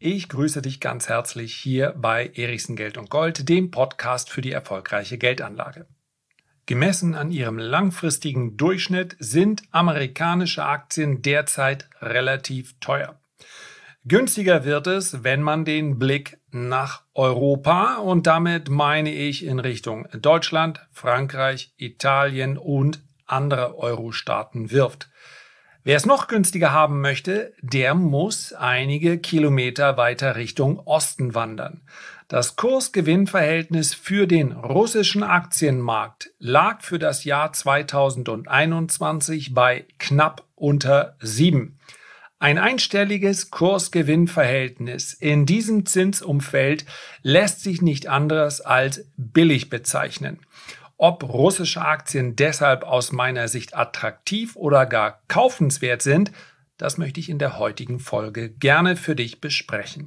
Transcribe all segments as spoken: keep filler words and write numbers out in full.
Ich grüße dich ganz herzlich hier bei Erichsen Geld und Gold, dem Podcast für die erfolgreiche Geldanlage. Gemessen an ihrem langfristigen Durchschnitt sind amerikanische Aktien derzeit relativ teuer. Günstiger wird es, wenn man den Blick nach Europa, und damit meine ich in Richtung Deutschland, Frankreich, Italien und andere Euro-Staaten wirft. Wer es noch günstiger haben möchte, der muss einige Kilometer weiter Richtung Osten wandern. Das Kurs-Gewinn-Verhältnis für den russischen Aktienmarkt lag für das Jahr zweitausendeinundzwanzig bei knapp unter sieben. Ein einstelliges Kurs-Gewinn-Verhältnis in diesem Zinsumfeld lässt sich nicht anders als billig bezeichnen. Ob russische Aktien deshalb aus meiner Sicht attraktiv oder gar kaufenswert sind, das möchte ich in der heutigen Folge gerne für dich besprechen.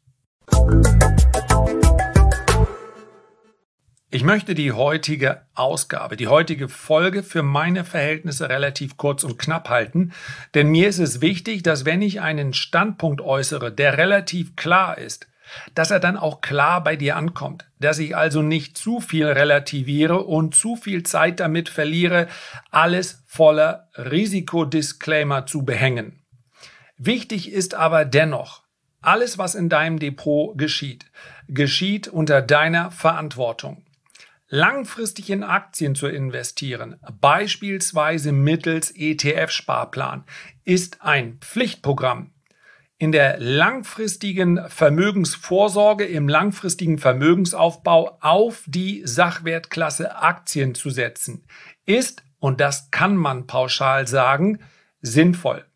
Ich möchte die heutige Ausgabe, die heutige Folge für meine Verhältnisse relativ kurz und knapp halten, denn mir ist es wichtig, dass wenn ich einen Standpunkt äußere, der relativ klar ist, dass er dann auch klar bei dir ankommt, dass ich also nicht zu viel relativiere und zu viel Zeit damit verliere, alles voller Risikodisclaimer zu behängen. Wichtig ist aber dennoch, alles, was in deinem Depot geschieht, geschieht unter deiner Verantwortung. Langfristig in Aktien zu investieren, beispielsweise mittels E T F-Sparplan, ist ein Pflichtprogramm. In der langfristigen Vermögensvorsorge, im langfristigen Vermögensaufbau auf die Sachwertklasse Aktien zu setzen, ist, und das kann man pauschal sagen, sinnvoll.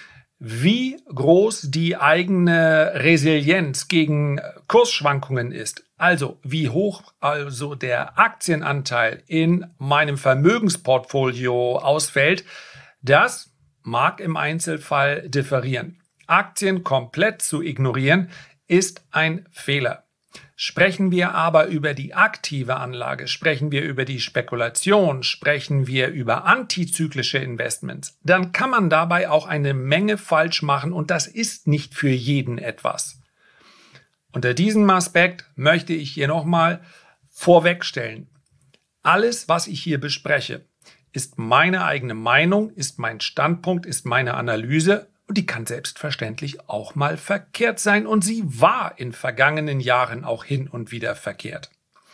Wie groß die eigene Resilienz gegen Kursschwankungen ist, also wie hoch also der Aktienanteil in meinem Vermögensportfolio ausfällt, das mag im Einzelfall differieren. Aktien komplett zu ignorieren, ist ein Fehler. Sprechen wir aber über die aktive Anlage, sprechen wir über die Spekulation, sprechen wir über antizyklische Investments, dann kann man dabei auch eine Menge falsch machen und das ist nicht für jeden etwas. Unter diesem Aspekt möchte ich hier nochmal vorwegstellen. Alles, was ich hier bespreche, ist meine eigene Meinung, ist mein Standpunkt, ist meine Analyse. Und die kann selbstverständlich auch mal verkehrt sein und sie war in vergangenen Jahren auch hin und wieder verkehrt.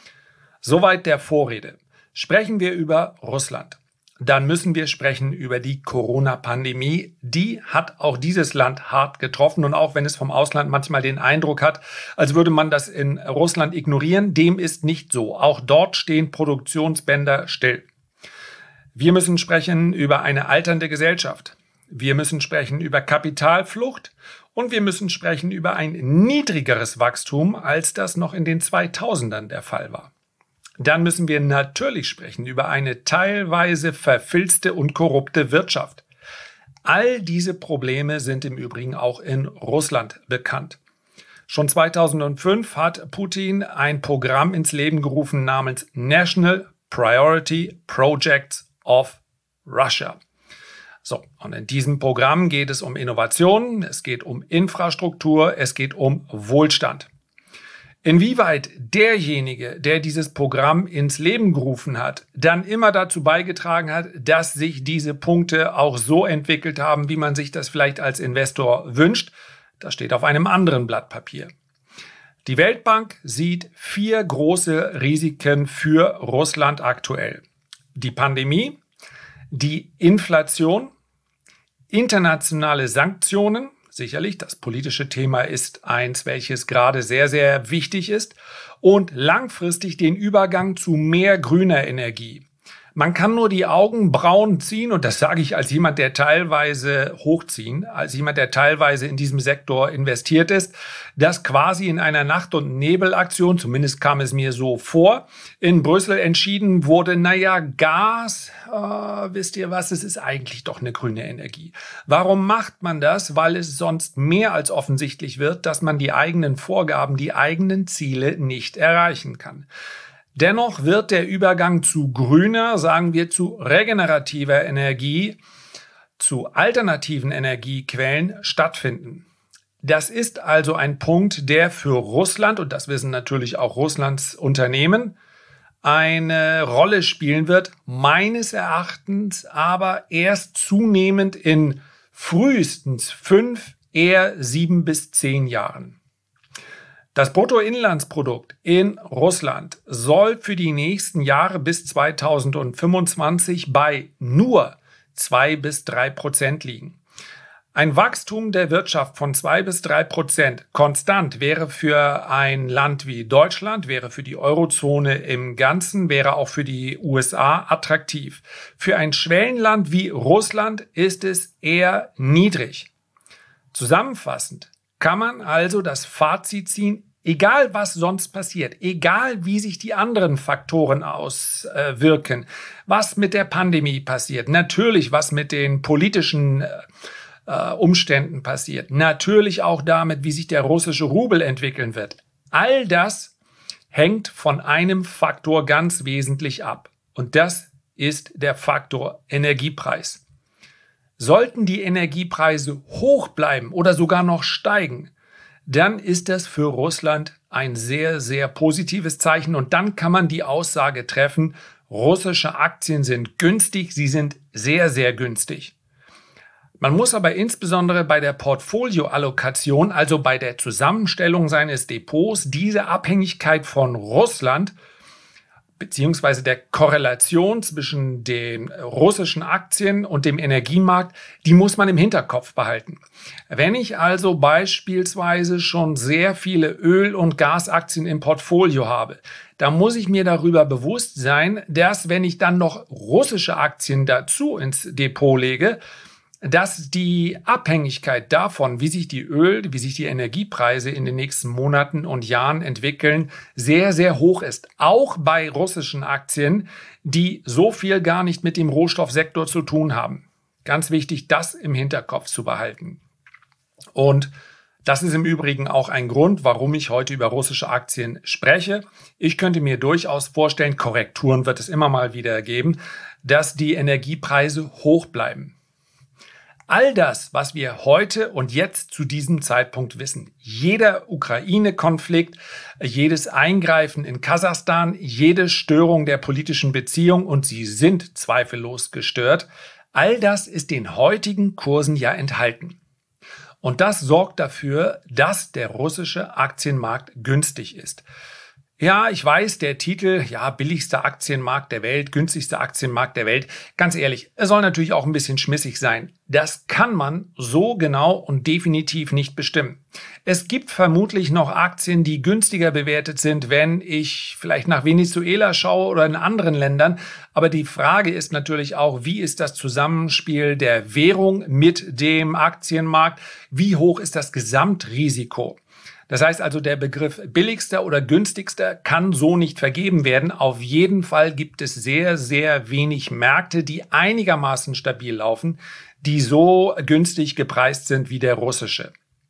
Soweit der Vorrede. Sprechen wir über Russland. Dann müssen wir sprechen über die Corona-Pandemie. Die hat auch dieses Land hart getroffen und auch wenn es vom Ausland manchmal den Eindruck hat, als würde man das in Russland ignorieren, dem ist nicht so. Auch dort stehen Produktionsbänder still. Wir müssen sprechen über eine alternde Gesellschaft. Wir müssen sprechen über Kapitalflucht und wir müssen sprechen über ein niedrigeres Wachstum, als das noch in den zweitausendern der Fall war. Dann müssen wir natürlich sprechen über eine teilweise verfilzte und korrupte Wirtschaft. All diese Probleme sind im Übrigen auch in Russland bekannt. Schon zweitausendfünf hat Putin ein Programm ins Leben gerufen namens National Priority Projects of Russia. So, und in diesem Programm geht es um Innovation, es geht um Infrastruktur, es geht um Wohlstand. Inwieweit derjenige, der dieses Programm ins Leben gerufen hat, dann immer dazu beigetragen hat, dass sich diese Punkte auch so entwickelt haben, wie man sich das vielleicht als Investor wünscht, das steht auf einem anderen Blatt Papier. Die Weltbank sieht vier große Risiken für Russland aktuell. Die Pandemie, die Inflation, internationale Sanktionen, sicherlich, das politische Thema ist eins, welches gerade sehr, sehr wichtig ist, und langfristig den Übergang zu mehr grüner Energie. Man kann nur die Augenbrauen ziehen, und das sage ich als jemand, der teilweise hochziehen, als jemand, der teilweise in diesem Sektor investiert ist, dass quasi in einer Nacht- und Nebelaktion, zumindest kam es mir so vor, in Brüssel entschieden wurde, naja, Gas, äh, wisst ihr was, es ist eigentlich doch eine grüne Energie. Warum macht man das? Weil es sonst mehr als offensichtlich wird, dass man die eigenen Vorgaben, die eigenen Ziele nicht erreichen kann. Dennoch wird der Übergang zu grüner, sagen wir zu regenerativer Energie, zu alternativen Energiequellen stattfinden. Das ist also ein Punkt, der für Russland, und das wissen natürlich auch Russlands Unternehmen, eine Rolle spielen wird, meines Erachtens aber erst zunehmend in frühestens fünf, eher sieben bis zehn Jahren. Das Bruttoinlandsprodukt in Russland soll für die nächsten Jahre bis zweitausendfünfundzwanzig bei nur zwei bis drei Prozent liegen. Ein Wachstum der Wirtschaft von zwei bis drei Prozent konstant wäre für ein Land wie Deutschland, wäre für die Eurozone im Ganzen, wäre auch für die U S A attraktiv. Für ein Schwellenland wie Russland ist es eher niedrig. Zusammenfassend kann man also das Fazit ziehen, egal was sonst passiert, egal wie sich die anderen Faktoren auswirken, was mit der Pandemie passiert, natürlich was mit den politischen äh, Umständen passiert, natürlich auch damit, wie sich der russische Rubel entwickeln wird. All das hängt von einem Faktor ganz wesentlich ab. Und das ist der Faktor Energiepreis. Sollten die Energiepreise hoch bleiben oder sogar noch steigen, dann ist das für Russland ein sehr, sehr positives Zeichen. Und dann kann man die Aussage treffen, russische Aktien sind günstig, sie sind sehr, sehr günstig. Man muss aber insbesondere bei der Portfolioallokation, also bei der Zusammenstellung seines Depots, diese Abhängigkeit von Russland beziehungsweise der Korrelation zwischen den russischen Aktien und dem Energiemarkt, die muss man im Hinterkopf behalten. Wenn ich also beispielsweise schon sehr viele Öl- und Gasaktien im Portfolio habe, dann muss ich mir darüber bewusst sein, dass wenn ich dann noch russische Aktien dazu ins Depot lege, dass die Abhängigkeit davon, wie sich die Öl-, wie sich die Energiepreise in den nächsten Monaten und Jahren entwickeln, sehr, sehr hoch ist. Auch bei russischen Aktien, die so viel gar nicht mit dem Rohstoffsektor zu tun haben. Ganz wichtig, das im Hinterkopf zu behalten. Und das ist im Übrigen auch ein Grund, warum ich heute über russische Aktien spreche. Ich könnte mir durchaus vorstellen, Korrekturen wird es immer mal wieder geben, dass die Energiepreise hoch bleiben. All das, was wir heute und jetzt zu diesem Zeitpunkt wissen, jeder Ukraine-Konflikt, jedes Eingreifen in Kasachstan, jede Störung der politischen Beziehung, und sie sind zweifellos gestört, all das ist den heutigen Kursen ja enthalten. Und das sorgt dafür, dass der russische Aktienmarkt günstig ist. Ja, ich weiß, der Titel, ja, billigster Aktienmarkt der Welt, günstigster Aktienmarkt der Welt, ganz ehrlich, er soll natürlich auch ein bisschen schmissig sein. Das kann man so genau und definitiv nicht bestimmen. Es gibt vermutlich noch Aktien, die günstiger bewertet sind, wenn ich vielleicht nach Venezuela schaue oder in anderen Ländern. Aber die Frage ist natürlich auch, wie ist das Zusammenspiel der Währung mit dem Aktienmarkt? Wie hoch ist das Gesamtrisiko? Das heißt also, der Begriff billigster oder günstigster kann so nicht vergeben werden. Auf jeden Fall gibt es sehr, sehr wenig Märkte, die einigermaßen stabil laufen, die so günstig gepreist sind wie der russische.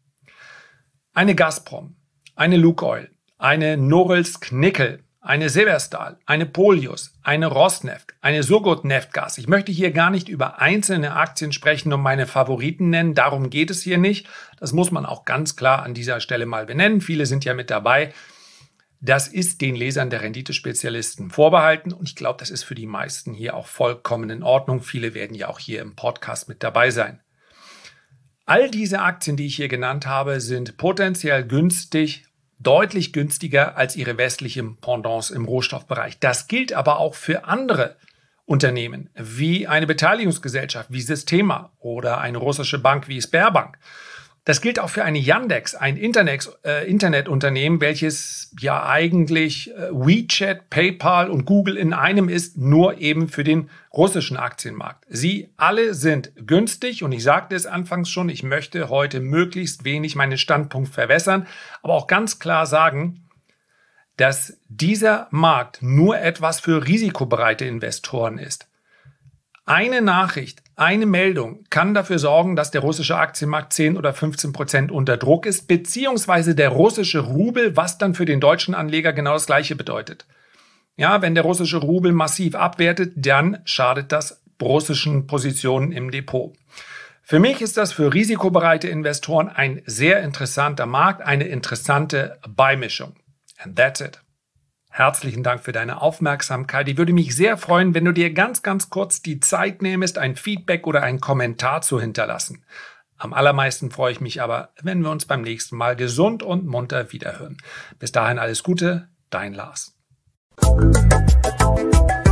Eine Gazprom, eine Lukoil, eine Norilsk Nickel, eine Severstal, eine Polius, eine Rosneft, eine Surgutneftgas. Ich möchte hier gar nicht über einzelne Aktien sprechen und meine Favoriten nennen. Darum geht es hier nicht. Das muss man auch ganz klar an dieser Stelle mal benennen. Viele sind ja mit dabei. Das ist den Lesern der Renditespezialisten vorbehalten. Und ich glaube, das ist für die meisten hier auch vollkommen in Ordnung. Viele werden ja auch hier im Podcast mit dabei sein. All diese Aktien, die ich hier genannt habe, sind potenziell günstig, deutlich günstiger als ihre westlichen Pendants im Rohstoffbereich. Das gilt aber auch für andere Unternehmen, wie eine Beteiligungsgesellschaft wie Systema oder eine russische Bank wie Sberbank. Das gilt auch für eine Yandex, ein Internet, äh, Internetunternehmen, welches ja eigentlich äh, WeChat, PayPal und Google in einem ist, nur eben für den russischen Aktienmarkt. Sie alle sind günstig und ich sagte es anfangs schon, ich möchte heute möglichst wenig meinen Standpunkt verwässern, aber auch ganz klar sagen, dass dieser Markt nur etwas für risikobereite Investoren ist. Eine Nachricht, eine Meldung kann dafür sorgen, dass der russische Aktienmarkt zehn oder fünfzehn Prozent unter Druck ist, beziehungsweise der russische Rubel, was dann für den deutschen Anleger genau das Gleiche bedeutet. Ja, wenn der russische Rubel massiv abwertet, dann schadet das russischen Positionen im Depot. Für mich ist das für risikobereite Investoren ein sehr interessanter Markt, eine interessante Beimischung. And that's it. Herzlichen Dank für deine Aufmerksamkeit. Ich würde mich sehr freuen, wenn du dir ganz, ganz kurz die Zeit nähmest, ein Feedback oder einen Kommentar zu hinterlassen. Am allermeisten freue ich mich aber, wenn wir uns beim nächsten Mal gesund und munter wiederhören. Bis dahin alles Gute, dein Lars.